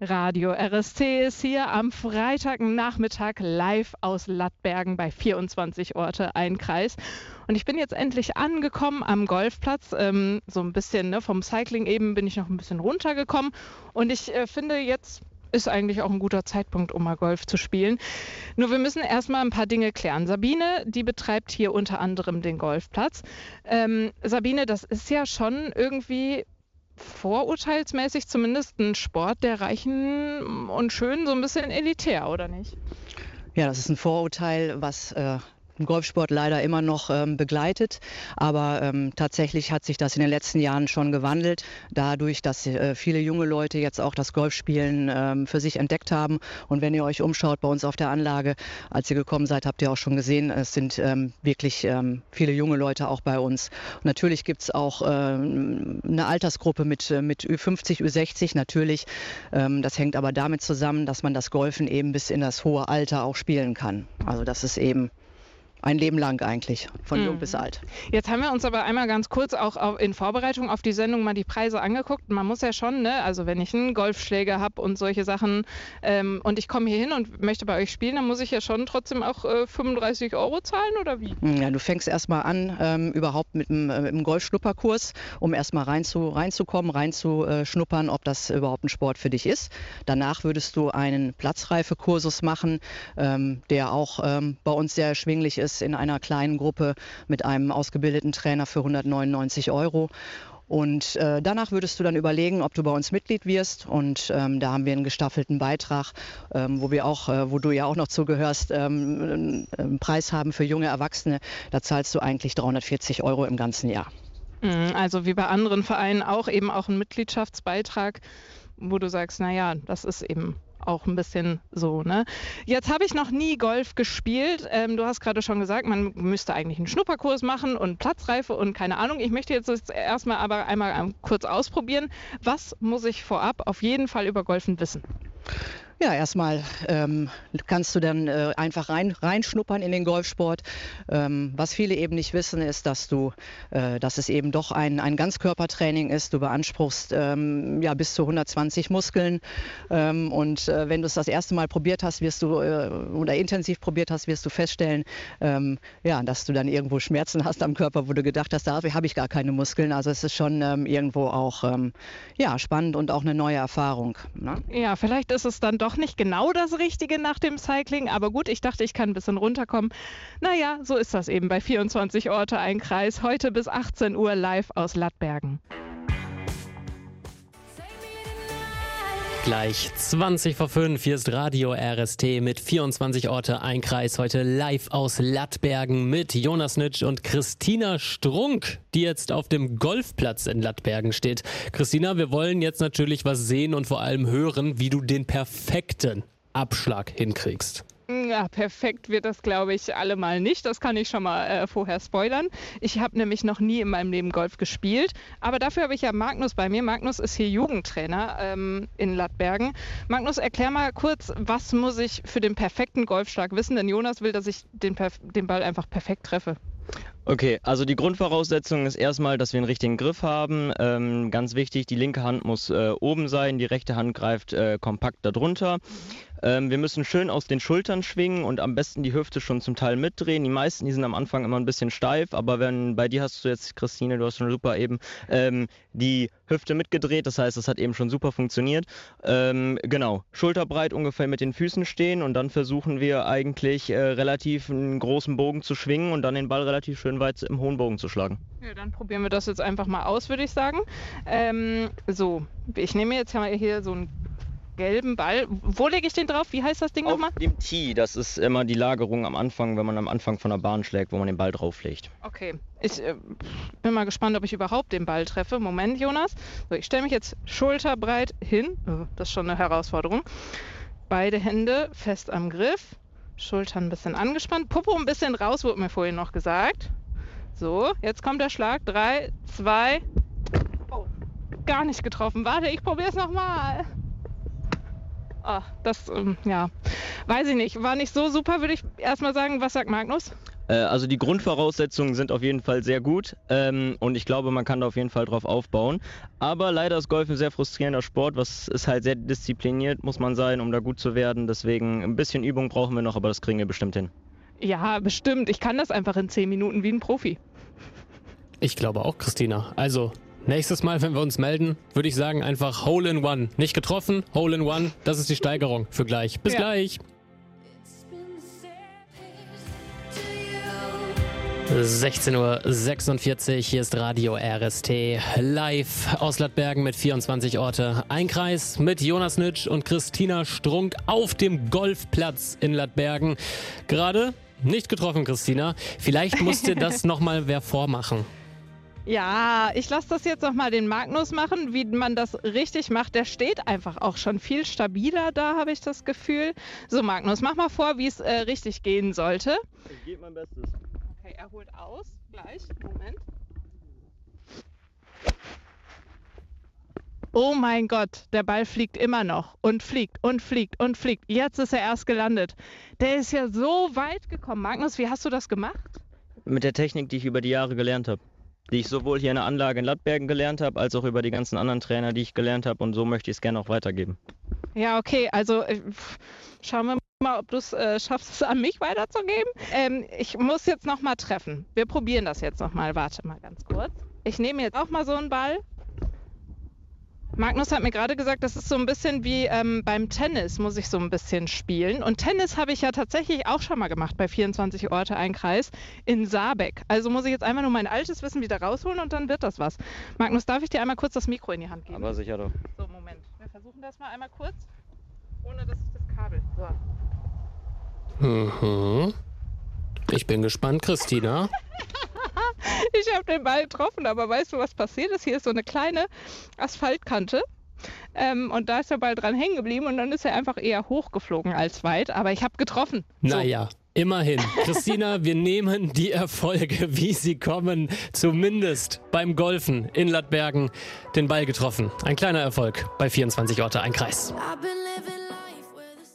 Radio RST ist hier am Freitagnachmittag live aus Lattbergen bei 24 Orte, ein Kreis. Und ich bin jetzt endlich angekommen am Golfplatz. So ein bisschen vom Cycling eben bin ich noch ein bisschen runtergekommen. Und ich finde, jetzt ist eigentlich auch ein guter Zeitpunkt, um mal Golf zu spielen. Nur wir müssen erstmal ein paar Dinge klären. Sabine, die betreibt hier unter anderem den Golfplatz. Sabine, das ist ja schon irgendwie vorurteilsmäßig zumindest ein Sport der Reichen und Schönen, so ein bisschen elitär, oder nicht? Ja, das ist ein Vorurteil, was den Golfsport leider immer noch begleitet. Aber tatsächlich hat sich das in den letzten Jahren schon gewandelt, dadurch, dass viele junge Leute jetzt auch das Golfspielen für sich entdeckt haben. Und wenn ihr euch umschaut bei uns auf der Anlage, als ihr gekommen seid, habt ihr auch schon gesehen, es sind wirklich viele junge Leute auch bei uns. Und natürlich gibt es auch eine Altersgruppe mit Ü50, Ü60 natürlich. Das hängt aber damit zusammen, dass man das Golfen eben bis in das hohe Alter auch spielen kann. Also das ist eben ein Leben lang eigentlich, von jung bis alt. Jetzt haben wir uns aber einmal ganz kurz auch in Vorbereitung auf die Sendung mal die Preise angeguckt. Man muss ja schon, ne, also wenn ich einen Golfschläger habe und solche Sachen und ich komme hier hin und möchte bei euch spielen, dann muss ich ja schon trotzdem auch 35 € zahlen, oder wie? Ja, du fängst erstmal an, überhaupt mit einem Golfschnupperkurs, um erstmal reinzukommen, reinzuschnuppern, ob das überhaupt ein Sport für dich ist. Danach würdest du einen Platzreifekursus machen, der auch bei uns sehr erschwinglich ist, in einer kleinen Gruppe mit einem ausgebildeten Trainer für 199 €. Und danach würdest du dann überlegen, ob du bei uns Mitglied wirst. Und da haben wir einen gestaffelten Beitrag, wo du ja auch noch zugehörst, einen Preis haben für junge Erwachsene. Da zahlst du eigentlich 340 € im ganzen Jahr. Also wie bei anderen Vereinen auch eben auch ein Mitgliedschaftsbeitrag, wo du sagst, naja, das ist eben auch ein bisschen so, ne? Jetzt habe ich noch nie Golf gespielt. Du hast gerade schon gesagt, man müsste eigentlich einen Schnupperkurs machen und Platzreife und keine Ahnung. Ich möchte jetzt erstmal aber einmal kurz ausprobieren. Was muss ich vorab auf jeden Fall über Golfen wissen? Ja, erstmal kannst du dann einfach reinschnuppern in den Golfsport. Was viele eben nicht wissen, ist, dass es eben doch ein Ganzkörpertraining ist. Du beanspruchst bis zu 120 Muskeln. Und wenn du es das erste Mal probiert hast, oder intensiv probiert hast, wirst du feststellen, dass du dann irgendwo Schmerzen hast am Körper, wo du gedacht hast, da habe ich gar keine Muskeln. Also es ist schon irgendwo auch spannend und auch eine neue Erfahrung. Ne? Ja, vielleicht ist es dann doch nicht genau das Richtige nach dem Cycling, aber gut, ich dachte, ich kann ein bisschen runterkommen. Naja, so ist das eben bei 24 Orte, ein Kreis, heute bis 18 Uhr live aus Lattbergen. Gleich 20 vor 5, hier ist Radio RST mit 24 Orte, ein Kreis, heute live aus Lattbergen mit Jonas Nitsch und Christina Strunk, die jetzt auf dem Golfplatz in Lattbergen steht. Christina, wir wollen jetzt natürlich was sehen und vor allem hören, wie du den perfekten Abschlag hinkriegst. Ja, perfekt wird das, glaube ich, allemal nicht. Das kann ich schon mal vorher spoilern. Ich habe nämlich noch nie in meinem Leben Golf gespielt. Aber dafür habe ich ja Magnus bei mir. Magnus ist hier Jugendtrainer in Lattbergen. Magnus, erklär mal kurz, was muss ich für den perfekten Golfschlag wissen? Denn Jonas will, dass ich den Ball einfach perfekt treffe. Okay, also die Grundvoraussetzung ist erstmal, dass wir einen richtigen Griff haben. Ganz wichtig, die linke Hand muss oben sein, die rechte Hand greift kompakt darunter. Wir müssen schön aus den Schultern schwingen und am besten die Hüfte schon zum Teil mitdrehen. Die meisten, die sind am Anfang immer ein bisschen steif, aber bei dir hast du jetzt, Christine, du hast schon super eben die Hüfte mitgedreht, das heißt, das hat eben schon super funktioniert. Genau, schulterbreit ungefähr mit den Füßen stehen und dann versuchen wir eigentlich relativ einen großen Bogen zu schwingen und dann den Ball relativ schön weit im hohen Bogen zu schlagen. Ja, dann probieren wir das jetzt einfach mal aus, würde ich sagen. Ich nehme jetzt mal hier so einen gelben Ball. Wo lege ich den drauf? Wie heißt das Ding nochmal? Auf dem Tee, das ist immer die Lagerung am Anfang, wenn man am Anfang von der Bahn schlägt, wo man den Ball drauflegt. Okay, ich bin mal gespannt, ob ich überhaupt den Ball treffe. Moment, Jonas. So, ich stelle mich jetzt schulterbreit hin. Das ist schon eine Herausforderung. Beide Hände fest am Griff. Schultern ein bisschen angespannt. Popo ein bisschen raus, wurde mir vorhin noch gesagt. So, jetzt kommt der Schlag. 3, 2. Oh, gar nicht getroffen. Warte, ich probiere es nochmal. Weiß ich nicht. War nicht so super, würde ich erstmal sagen. Was sagt Magnus? Also die Grundvoraussetzungen sind auf jeden Fall sehr gut und ich glaube, man kann da auf jeden Fall drauf aufbauen. Aber leider ist Golf ein sehr frustrierender Sport, was ist halt sehr diszipliniert, muss man sein, um da gut zu werden. Deswegen ein bisschen Übung brauchen wir noch, aber das kriegen wir bestimmt hin. Ja, bestimmt. Ich kann das einfach in 10 Minuten wie ein Profi. Ich glaube auch, Christina. Also, nächstes Mal, wenn wir uns melden, würde ich sagen, einfach Hole in One. Nicht getroffen, Hole in One. Das ist die Steigerung für gleich. Bis gleich. 16:46 Uhr, hier ist Radio RST, live aus Lattbergen mit 24 Orte. Ein Kreis mit Jonas Nitsch und Christina Strunk auf dem Golfplatz in Lattbergen. Gerade nicht getroffen, Christina. Vielleicht musste das nochmal wer vormachen. Ja, ich lasse das jetzt nochmal den Magnus machen, wie man das richtig macht. Der steht einfach auch schon viel stabiler da, habe ich das Gefühl. So, Magnus, mach mal vor, wie es richtig gehen sollte. Ich gebe mein Bestes. Okay, er holt aus. Gleich. Moment. Oh mein Gott, der Ball fliegt immer noch und fliegt und fliegt und fliegt. Jetzt ist er erst gelandet. Der ist ja so weit gekommen. Magnus, wie hast du das gemacht? Mit der Technik, die ich über die Jahre gelernt habe. Die ich sowohl hier in der Anlage in Lattbergen gelernt habe, als auch über die ganzen anderen Trainer, die ich gelernt habe. Und so möchte ich es gerne auch weitergeben. Ja, okay, also schauen wir mal, ob du es schaffst, es an mich weiterzugeben. Ich muss jetzt nochmal treffen. Wir probieren das jetzt nochmal. Warte mal ganz kurz. Ich nehme jetzt auch mal so einen Ball. Magnus hat mir gerade gesagt, das ist so ein bisschen wie beim Tennis, muss ich so ein bisschen spielen. Und Tennis habe ich ja tatsächlich auch schon mal gemacht bei 24 Orte, ein Kreis in Saarbeck. Also muss ich jetzt einfach nur mein altes Wissen wieder rausholen und dann wird das was. Magnus, darf ich dir einmal kurz das Mikro in die Hand geben? Aber sicher doch. So, Moment. Wir versuchen das mal einmal kurz, ohne dass ich das Kabel... So. Mhm. Ich bin gespannt, Christina. Ich habe den Ball getroffen, aber weißt du, was passiert ist? Hier ist so eine kleine Asphaltkante und da ist der Ball dran hängen geblieben und dann ist er einfach eher hochgeflogen als weit, aber ich habe getroffen. So. Naja, immerhin. Christina, wir nehmen die Erfolge, wie sie kommen, zumindest beim Golfen in Lattbergen den Ball getroffen. Ein kleiner Erfolg bei 24 Orte, ein Kreis. I've been living